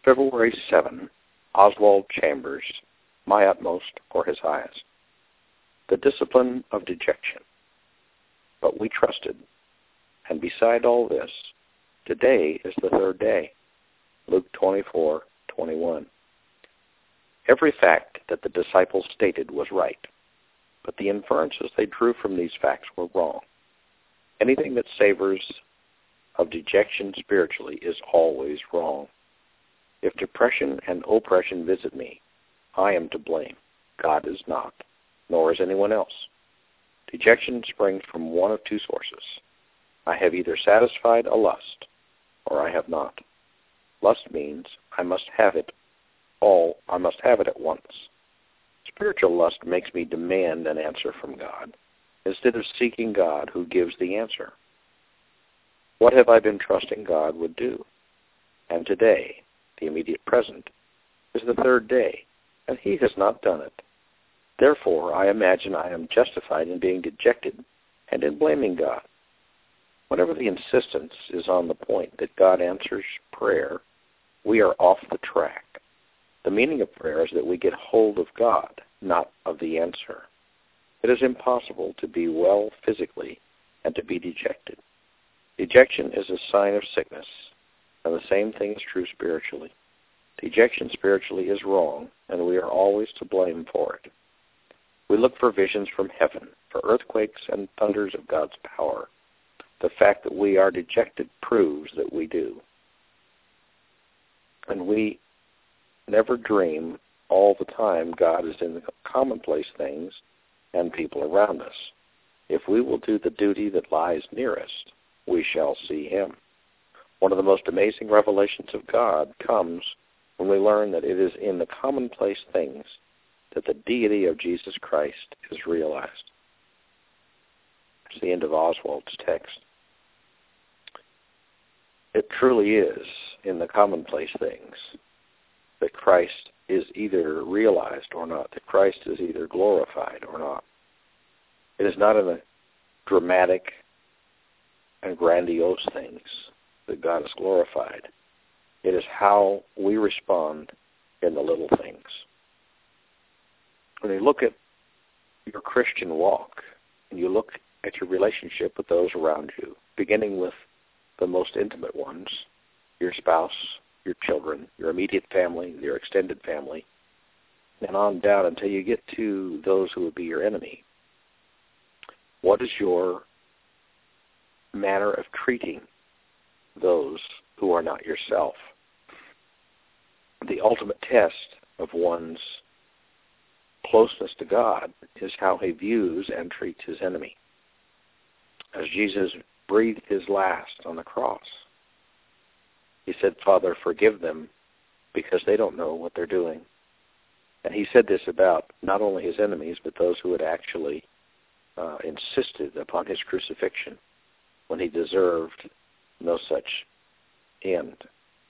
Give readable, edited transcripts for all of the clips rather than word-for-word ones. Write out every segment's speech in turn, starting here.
February 7, Oswald Chambers, My Utmost or His Highest. The discipline of dejection. But we trusted, and beside all this, today is the third day. Luke 24:21. Every fact that the disciples stated was right, but the inferences they drew from these facts were wrong. Anything that savors of dejection spiritually is always wrong. If depression and oppression visit me, I am to blame. God is not, nor is anyone else. Dejection springs from one of two sources. I have either satisfied a lust, or I have not. Lust means I must have it at once. Spiritual lust makes me demand an answer from God, instead of seeking God who gives the answer. What have I been trusting God would do? And today, the immediate present, is the third day, and He has not done it. Therefore, I imagine I am justified in being dejected and in blaming God. Whenever the insistence is on the point that God answers prayer, we are off the track. The meaning of prayer is that we get hold of God, not of the answer. It is impossible to be well physically and to be dejected. Dejection is a sign of sickness, and the same thing is true spiritually. Dejection spiritually is wrong, and we are always to blame for it. We look for visions from heaven, for earthquakes and thunders of God's power. The fact that we are dejected proves that we do. And we never dream all the time God is in the commonplace things and people around us. If we will do the duty that lies nearest, we shall see Him. One of the most amazing revelations of God comes when we learn that it is in the commonplace things that the deity of Jesus Christ is realized. It's the end of Oswald's text. It truly is in the commonplace things that Christ is either realized or not, that Christ is either glorified or not. It is not in the dramatic and grandiose things that God is glorified. It is how we respond in the little things. When you look at your Christian walk, and you look at your relationship with those around you, beginning with the most intimate ones, your spouse, your children, your immediate family, your extended family, and on down until you get to those who would be your enemy, what is your manner of treating those who are not yourself? The ultimate test of one's closeness to God is how he views and treats his enemy. As Jesus breathed his last on the cross, he said, "Father, forgive them because they don't know what they're doing." And he said this about not only his enemies, but those who had actually insisted upon his crucifixion when he deserved no such end.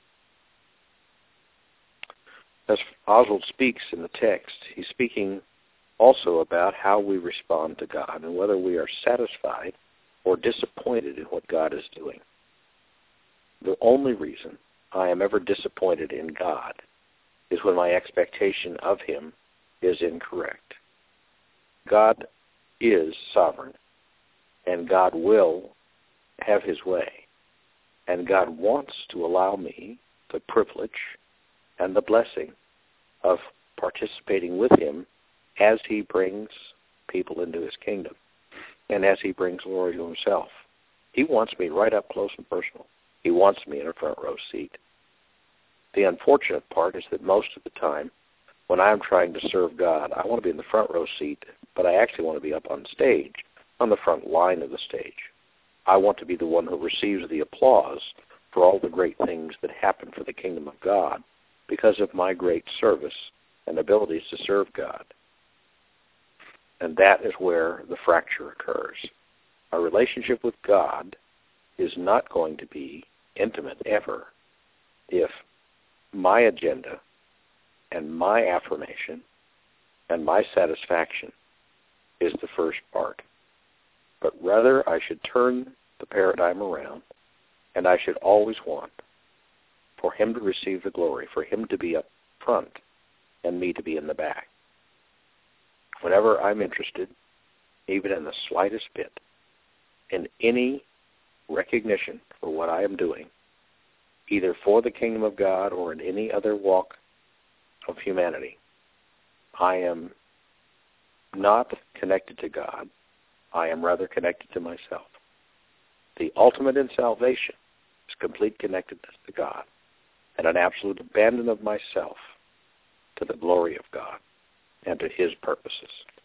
As Oswald speaks in the text, he's speaking also about how we respond to God and whether we are satisfied or disappointed in what God is doing. The only reason I am ever disappointed in God is when my expectation of him is incorrect. God is sovereign, and God will have his way, and God wants to allow me the privilege and the blessing of participating with him as he brings people into his kingdom and as he brings glory to himself. He wants me right up close and personal. He wants me in a front row seat. The unfortunate part is that most of the time when I'm trying to serve God, I want to be in the front row seat, but I actually want to be up on stage, on the front line of the stage. I want to be the one who receives the applause for all the great things that happen for the kingdom of God because of my great service and abilities to serve God. And that is where the fracture occurs. Our relationship with God is not going to be intimate ever if my agenda and my affirmation and my satisfaction is the first part. But rather, I should turn the paradigm around, and I should always want for him to receive the glory, for him to be up front and me to be in the back. Whenever I'm interested, even in the slightest bit, in any recognition for what I am doing, either for the kingdom of God or in any other walk of humanity, I am not connected to God. I am rather connected to myself. The ultimate in salvation is complete connectedness to God and an absolute abandon of myself to the glory of God and to his purposes.